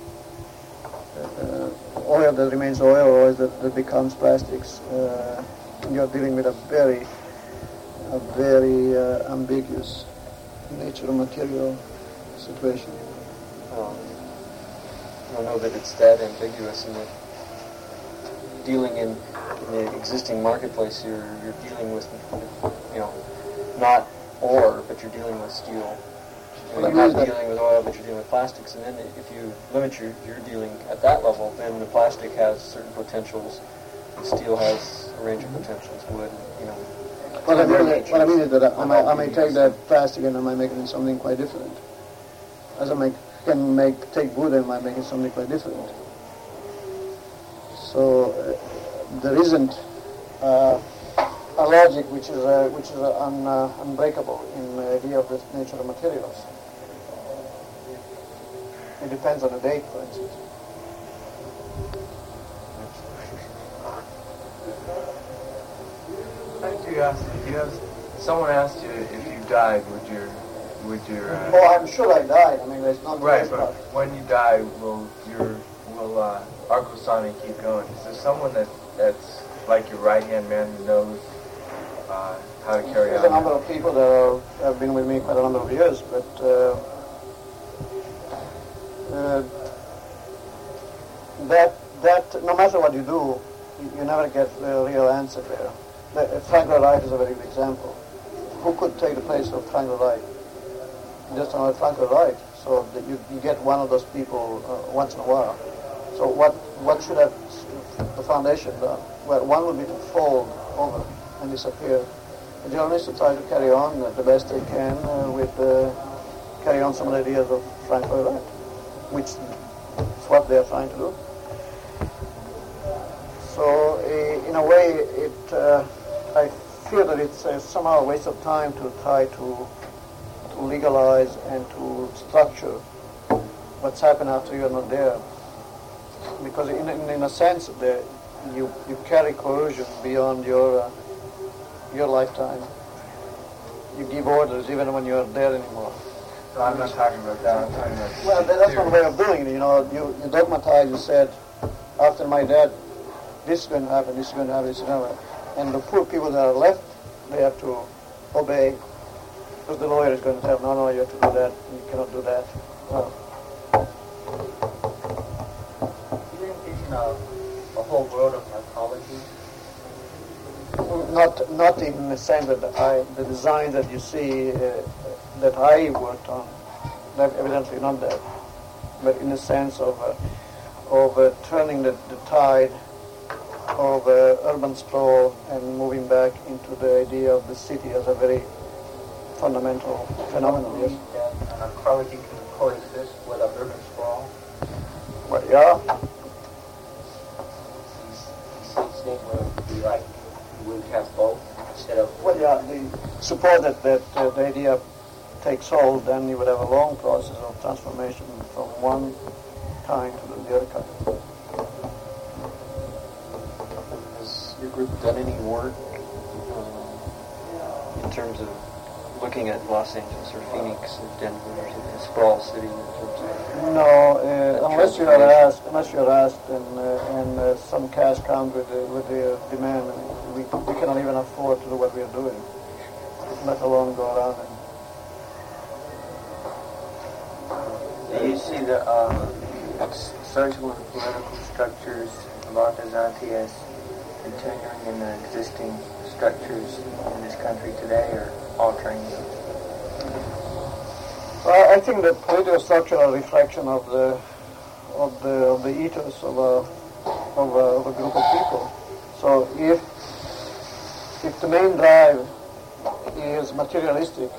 Uh, oil that remains oil, or oil that, that becomes plastics? Uh, you're dealing with a very, a very uh, ambiguous natural material situation. Um, I don't know that it's that ambiguous, in that dealing in, in the existing marketplace, you're you're dealing with, you know, not ore, but you're dealing with steel. You know, Well, you're that not means dealing with oil, but you're dealing with plastics. And then if you limit your, your dealing at that level, then the plastic has certain potentials, and steel has a range of potentials, wood, you know. What I, mean is, what I mean is that I, may, I may Use. take that plastic and I might make it into something quite different. As I make, can make take wood and I might make it something quite different. So uh, there isn't uh, a logic which is uh, which is uh, un, uh, unbreakable in the idea of the nature of materials. It depends on the date, for instance. Out of curiosity, do you have someone asked you if you died, would your would your uh, Oh, I'm sure I died. I mean, there's not right, the but part. when you die, will your will uh, Arcosani keep going? Is there someone that that's like your right hand man who knows uh, how to carry There's on? a number of people that are, have been with me quite a number of years, but uh, uh, that that no matter what you do, you, you never get a real answer there. The, Frank Lloyd Wright is a very good example. Who could take the place of Frank Lloyd Wright? Just another Frank Lloyd Wright. So that you, you get one of those people uh, once in a while. So what what should have the foundation done? Well, one would be to fold over and disappear. The journalists to try to carry on the best they can uh, with uh, carry on some of the ideas of Frank Lloyd Wright, which is what they are trying to do. So uh, in a way, it uh, I feel that it's uh, somehow a waste of time to try to to legalize and to structure what's happened after you're not there, because in in, in a sense, the, you you carry coercion beyond your uh, your lifetime. You give orders even when you're not there anymore. So I'm not talking about that. I'm talking about Well, that- that's one way of doing it. You know, you, you dogmatize. You said, after my death, this is going to happen. This is going to happen. This is going to happen. And the poor people that are left, they have to obey, because the lawyer is going to tell them, no, no, you have to do that. You cannot do that. Well, Do you envision a, a whole world of archaeology? not not in the sense that I, the design that you see uh, that I worked on, that evidently not that, but in the sense of uh, of uh, turning the, the tide of uh, urban sprawl and moving back into the idea of the city as a very fundamental phenomenon. Yes. That an archaeology can coexist with a urban sprawl? Well, yeah. You see each thing where it would be like we would have both instead of Well, yeah. The suppose that that uh, the idea takes hold, then you would have a long process of transformation from one kind to the other kind. Has your group done any work um, in terms of looking at Los Angeles or Phoenix or Denver or a sprawl city in terms of... No, uh, unless you are asked, unless you are asked, and uh, and uh, some cash comes with the with the demand, we we cannot even afford to do what we are doing, let alone go around and. Do you see the uh, social and political structures of Artesante as continuing in the existing structures in this country today, or altering them? Well, I think the political structure is a reflection of the of the of the ethos of a of a, of a group of people. So if if the main drive is materialistic,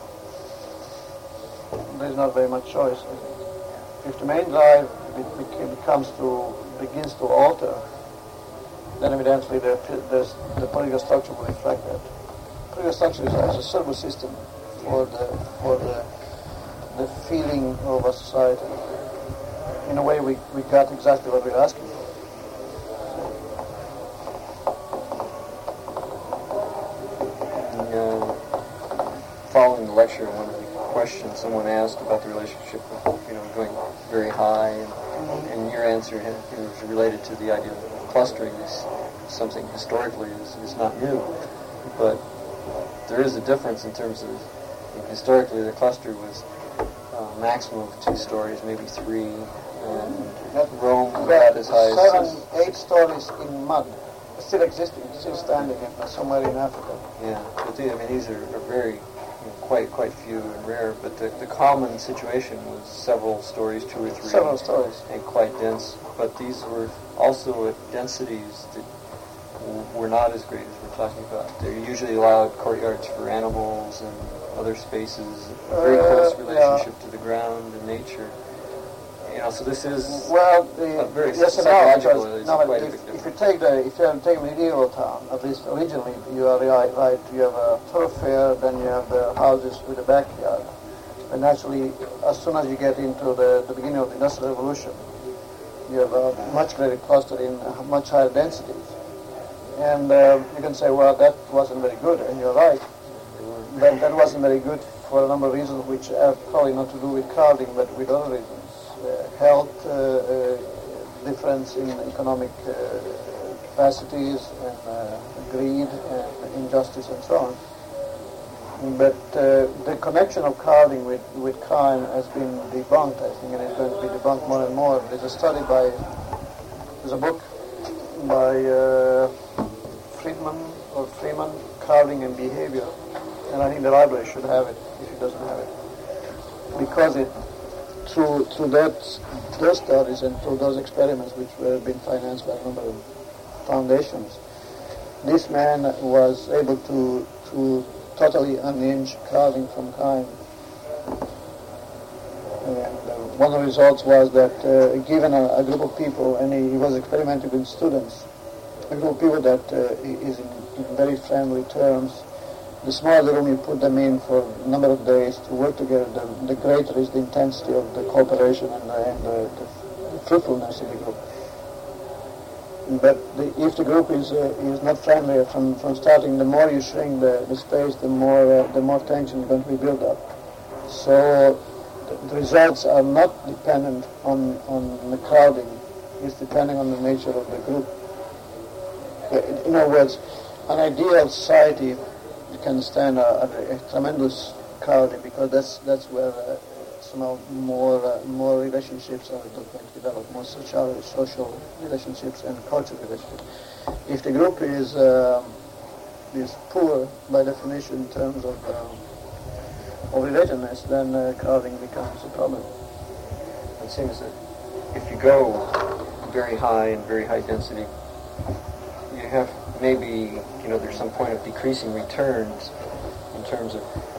there's not very much choice, I think. If the main drive be- becomes to begins to alter, then evidently the the, the political structure will reflect that. Political structure is, is a service system for the for the the feeling of a society. In a way, we, we got exactly what we're asking for. Uh, following the lecture, one of the questions someone asked about the relationship of, you know, going very high, and, and your answer had, you know, was related to the idea of clustering is something historically is, is not new, but there is a difference in terms of, you know, historically the cluster was uh, maximum of two stories, maybe three, and That, Rome that got as high seven, as eight stories in mud, still existing, still standing in, somewhere in Africa. yeah. But the, I mean, these are, are very, you know, quite quite few and rare, but the, the common situation was several stories, two or three. Several stories. And quite dense. But these were also at densities that w- were not as great as we're talking about. They usually allowed courtyards for animals and other spaces, a very Uh, close yeah. relationship to the ground and nature. You know, so this is Well, the, a very yes and no, psychological. because It's no, but quite a if, big if you difference. take the if you take medieval town, at least originally, you are right, right. You have a thoroughfare, then you have the houses with a backyard, and naturally, as soon as you get into the, the beginning of the Industrial Revolution, you have a much greater cluster in uh, much higher densities, and uh, you can say, well, that wasn't very good, and you're right. But that wasn't very good for a number of reasons, which have probably not to do with crowding, but with other reasons. Uh, health, uh, uh, difference in economic uh, capacities, and uh, greed, and injustice, and so on. But uh, the connection of crowding with, with crime has been debunked, I think, and it's going to be debunked more and more. There's a study by, there's a book by uh, Friedman, or Freeman, Crowding and Behavior, and I think the library should have it, if it doesn't have it. Because it, through through that those studies and through those experiments, which were being financed by a number of foundations, this man was able to to totally unhinge crowding from crime. And uh, one of the results was that uh, given a, a group of people, and he, he was experimenting with students, a group of people that uh, is in, in very friendly terms, the smaller the room you put them in for a number of days to work together, the, the greater is the intensity of the cooperation and the, and the, the fruitfulness of the group. But the, if the group is uh, is not friendly from, from starting, the more you shrink the, the space, the more uh, the more tension is going to be built up. So the, the results are not dependent on, on the crowding; it's depending on the nature of the group. In other words, an ideal society can stand a, a, a tremendous crowding, because that's that's where uh, somehow more uh, more relationships are going to develop, more social social relationships and cultural relationships. If the group is uh, is poor by definition in terms of uh, of relatedness, then uh, crowding becomes a problem. It seems that if you go very high and very high density, you have maybe, you know, there's some point of decreasing returns in terms of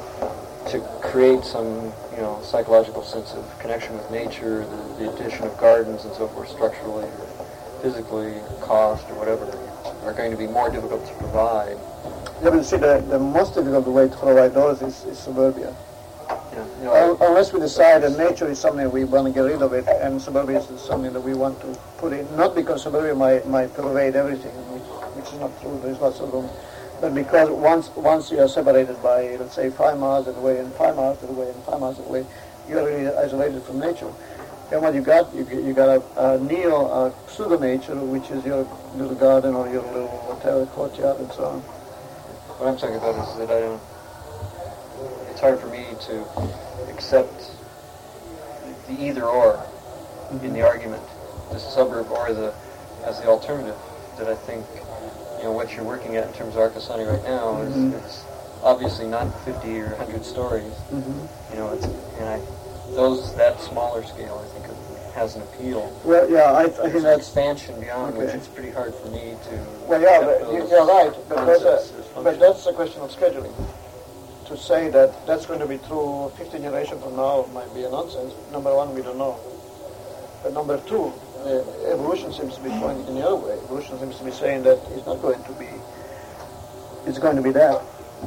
to create some, you know, psychological sense of connection with nature, the, the addition of gardens and so forth, structurally or physically, or cost or whatever, are going to be more difficult to provide. Yeah, but you see, the, the most difficult way to provide those is, is suburbia. Yeah, you know, Un- Unless we decide that nature is something we want to get rid of it, and suburbia is something that we want to put in, not because suburbia might, might pervade everything, which, which is not true, there's lots of room, but because once once you are separated by, let's say, five miles that way, and five miles that way, and five miles that way, you are really isolated from nature. And what you got, you, you got a, a neo, a pseudo-nature, which is your little garden or your little hotel courtyard and so on. what I'm talking about is that I don't, it's hard for me to accept the either or in the argument, the suburb or the, as the alternative, that I think, you know, what you're working at in terms of Arcasani right now is, Mhm. is obviously not fifty or one hundred stories. Mm-hmm. You know, it's, and I, those, that smaller scale, I think, has an appeal. Well, yeah, I, I There's think an that's... expansion beyond which Okay. it's pretty hard for me to Well, yeah, accept but you- those you're right, but that's, concepts a, as but functional. that's a question of scheduling. To say that that's going to be true fifteen generations from now might be a nonsense. Number one, we don't know. But number two, uh, evolution seems to be pointing in the other way. Evolution seems to be saying that it's not going to be, it's going to be that.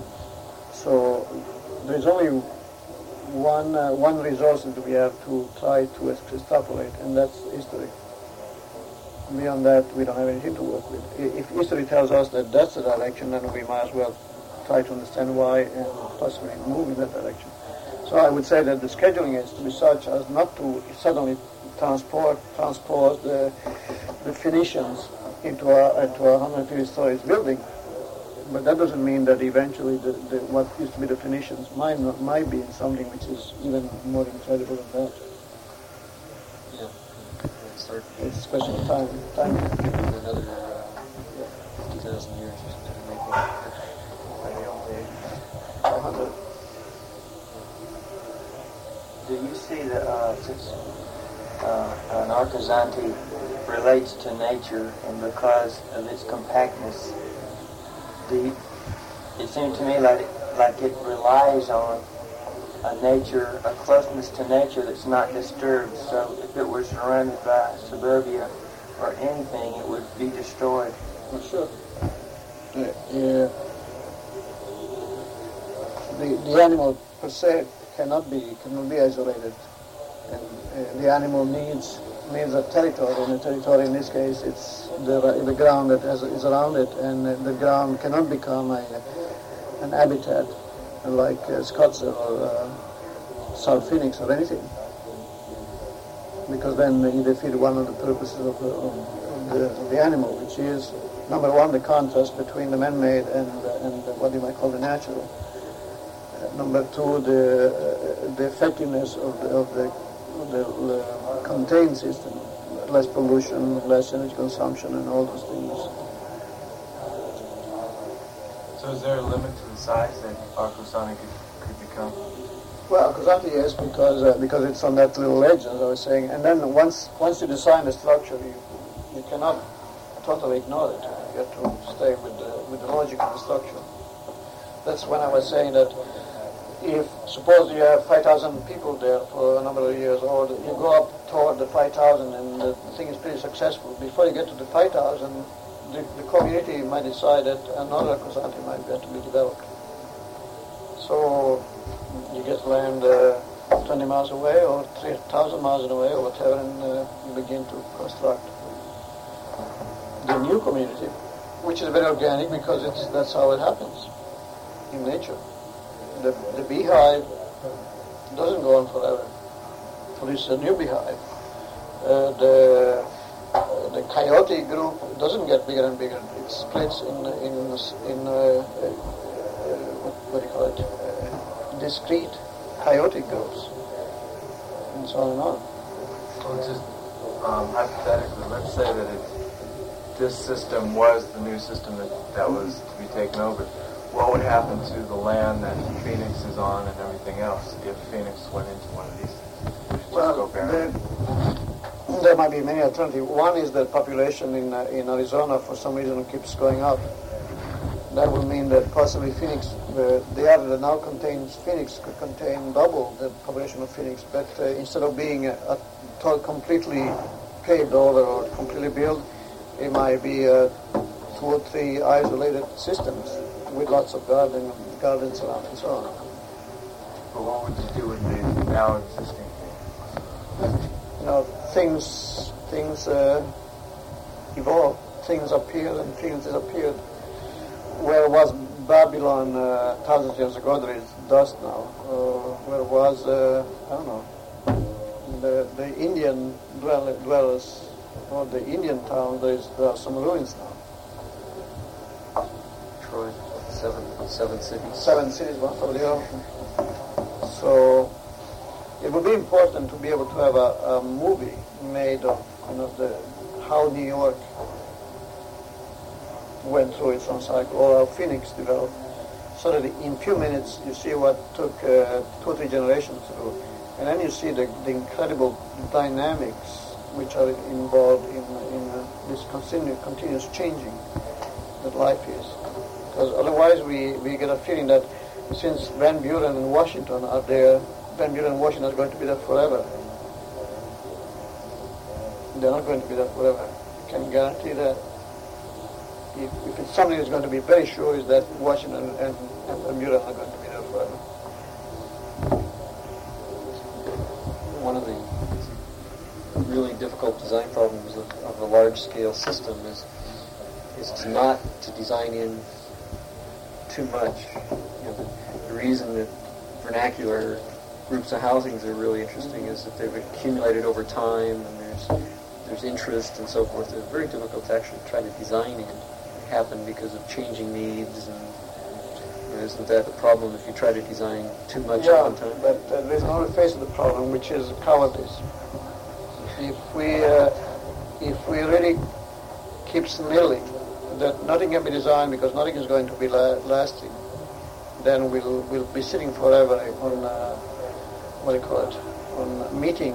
So there's only one uh, one resource that we have to try to extrapolate, and that's history. Beyond that, we don't have anything to work with. I- If history tells us that that's the direction, then we might as well try to understand why and possibly move in that direction. So I would say that the scheduling is to be such as not to suddenly transport transpose the, the Phoenicians into a into a one hundred fifty stories building. But that doesn't mean that eventually the, the, what used to be the Phoenicians might not, might be in something which is even more incredible than that. Yeah. Start It's a question of time. Time. another uh, fifty thousand years or something. Maybe. one hundred. see that uh, since uh, an Arcosanti relates to nature, and because of its compactness, the it seems to me like like it relies on a nature, a closeness to nature that's not disturbed. So if it were surrounded by suburbia or anything, it would be destroyed. Well, sure. Yeah, yeah. The the animal per se cannot be cannot be isolated, and uh, the animal needs needs a territory, and the territory in this case it's the the ground that has, is around it, and uh, the ground cannot become a an habitat like uh, Scottsdale or uh, South Phoenix or anything, because then you defeat one of the purposes of the, of the, of the animal, which is number one, the contrast between the man-made and uh, and what you might call the natural. Uh, number two, the uh, the effectiveness of the of the, of the uh, contained system, less pollution, less energy consumption, and all those things. So is there a limit to the size that Arcosanti could, could become? Well, Arcosanti, yes, because uh, because it's on that little ledge, as I was saying. And then once once you design the structure, you you cannot totally ignore it. You have to stay with the with the logic of the structure. That's when I was saying that if suppose you have five thousand people there for a number of years, or you go up toward the five thousand, and the thing is pretty successful. Before you get to the five thousand, the, the community might decide that another Arcosanti might have to be developed. So you get land uh, twenty miles away or three thousand miles away or whatever, and uh, you begin to construct the new community, which is very organic because it's that's how it happens in nature. The, the beehive doesn't go on forever. Produces a new beehive. Uh, the uh, the coyote group doesn't get bigger and bigger. It splits in in in uh, uh, what, what do you call it? Uh, discrete coyote groups, and so on and on. Well, just um, hypothetically, let's say that it, this system was the new system that, that was to be taken over. What would happen to the land that Phoenix is on and everything else if Phoenix went into one of these things? Well, there, there might be many alternatives. One is that population in uh, in Arizona for some reason keeps going up. That would mean that possibly Phoenix, uh, the area that now contains Phoenix, could contain double the population of Phoenix. But uh, instead of being a, a to- completely paved over or completely built, it might be uh, two or three isolated systems with lots of garden, gardens around and so on. But what would you do with the now existing thing? You know, things things uh, evolve, things appear and things disappeared. Where was Babylon uh, thousands of years ago, there is dust now. Uh, where was, uh, I don't know, the, the Indian dwell- dwellers, or the Indian town, there, is, there are some ruins now. Troy, seven, seven cities. Seven cities, one for the other. So it would be important to be able to have a, a movie made of, you know, the how New York went through its own cycle, or how Phoenix developed, so that in a few minutes you see what took uh, two or three generations to do, and then you see the, the incredible dynamics which are involved in, in uh, this continu- continuous changing that life is. Because otherwise we, we get a feeling that since Van Buren and Washington are there, Van Buren and Washington are going to be there forever. They're not going to be there forever. You can guarantee that. If, if it's something that's going to be very sure, is that Washington and, and Van Buren are going to be there forever. One of the really difficult design problems of, of a large-scale system is is to not to design in too much. You know, the, the reason that vernacular groups of housings are really interesting is that they've accumulated over time, and there's there's interest and so forth. It's very difficult to actually try to design in. Happen because of changing needs, and you know, isn't that the problem if you try to design too much yeah, at one time? but uh, there's another face of the problem, which is cowardice. If we uh, if we really keep snilling that nothing can be designed because nothing is going to be la- lasting, then we'll we'll be sitting forever on uh, what do you call it, on meeting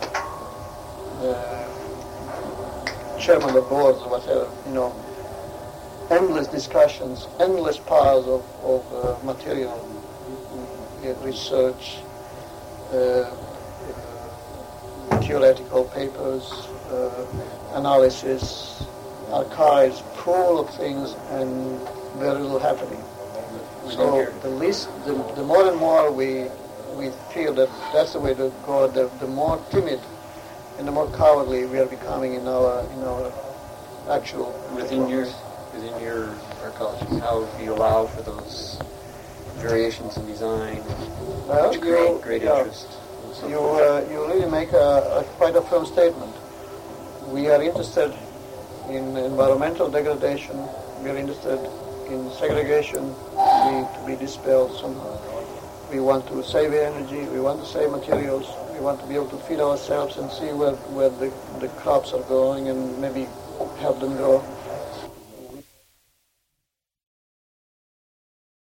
uh, chairman of boards or whatever, you know, endless discussions, endless piles of, of uh, material, uh, research, uh, theoretical papers, uh, analysis, archives full of things and very little happening. So the least, the, the more and more we we feel that that's the way to go, the, the more timid and the more cowardly we are becoming in our in our actual Within your within your arcology, how do you allow for those variations in design, Well, which create you- great yeah. interest? and so You forth? uh, you really make a, a quite a firm statement. We are interested in environmental degradation. We are interested in segregation to be, to be dispelled somehow. We want to save energy. We want to save materials. We want to be able to feed ourselves and see where where the, the crops are going and maybe help them grow.